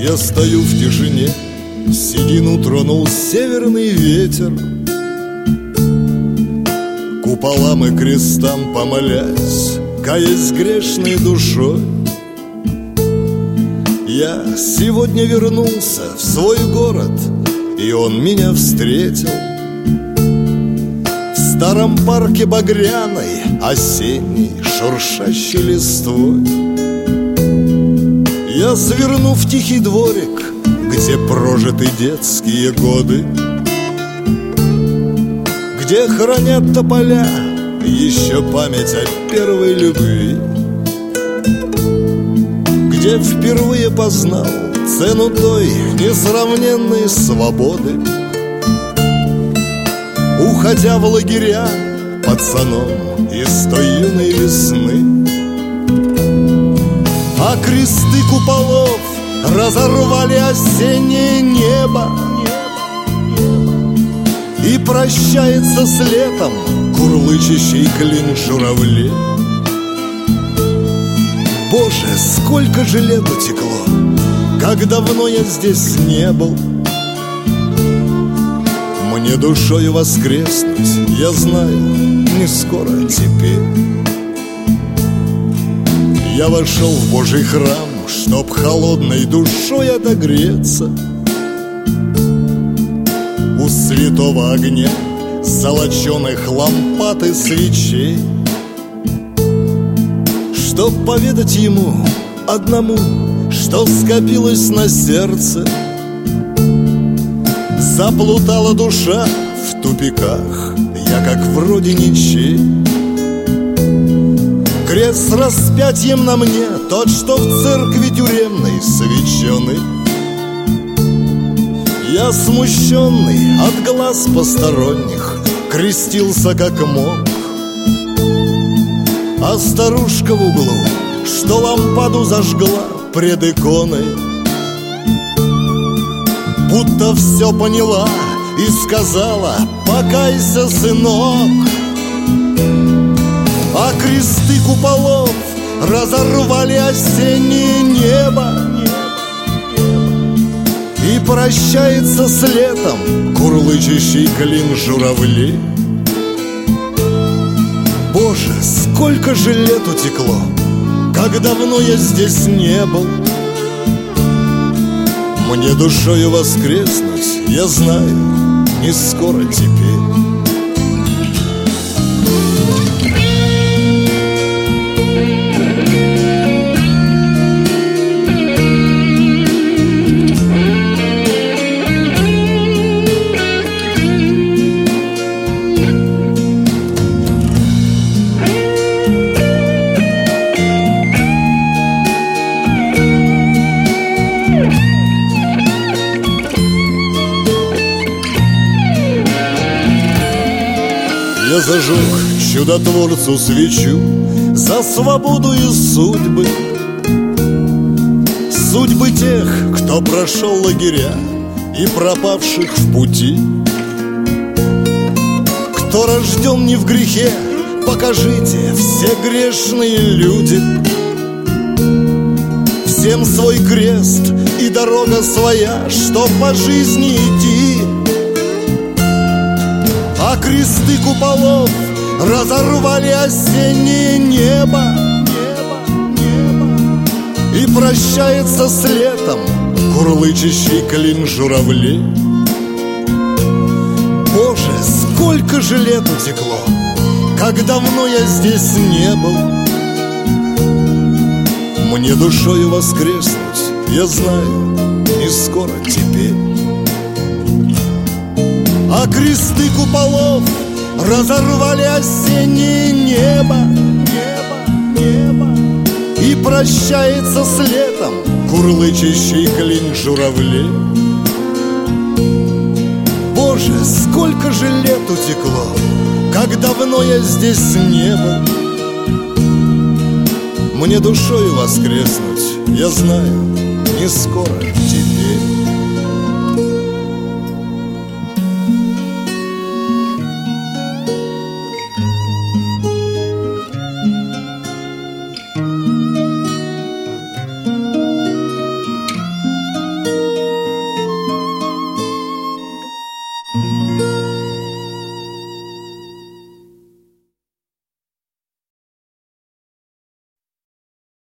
Я стою в тишине, седину тронул северный ветер. Куполам и крестам помолясь, каясь грешной душой, я сегодня вернулся в свой город, и он меня встретил в старом парке багряной, осенней, шуршащей листвой. Я сверну в тихий дворик, где прожиты детские годы, где хранят тополя еще память о первой любви, где впервые познал цену той несравненной свободы, уходя в лагеря пацаном из той юной весны. А кресты куполов разорвали осеннее небо, и прощается с летом курлычащий клин журавлей. Боже, сколько же лет утекло, как давно я здесь не был. Мне душою воскреснуть, я знаю, не скоро теперь. Я вошел в Божий храм, чтоб холодной душой отогреться у святого огня золоченых лампад и свечей, чтоб поведать ему одному, что скопилось на сердце. Заплутала душа в тупиках, я как вроде ничей. Крест с распятием на мне, тот, что в церкви тюремной свеченый. Я смущенный от глаз посторонних крестился как мог, а старушка в углу, что лампаду зажгла пред иконой, будто все поняла и сказала: покайся, сынок. А кресты куполов разорвали осеннее небо, и прощается с летом курлычащий клин журавлей. Боже, сколько же лет утекло, как давно я здесь не был. Мне душою воскреснуть, я знаю, не скоро теперь. Я зажег чудотворцу свечу за свободу и судьбы, судьбы тех, кто прошел лагеря и пропавших в пути, кто рожден не в грехе. Покажите, все грешные люди, всем свой крест и дорога своя, чтоб по жизни идти. А кресты куполов разорвали осеннее небо, и прощается с летом курлычащий клин журавлей. Боже, сколько же лет утекло, как давно я здесь не был. Мне душою воскреснуть, я знаю, не скоро теперь. А кресты куполов разорвали осеннее небо, и прощается с летом курлычащий клин журавлей. Боже, сколько же лет утекло, как давно я здесь не был. Мне душою воскреснуть, я знаю, не скоро теперь.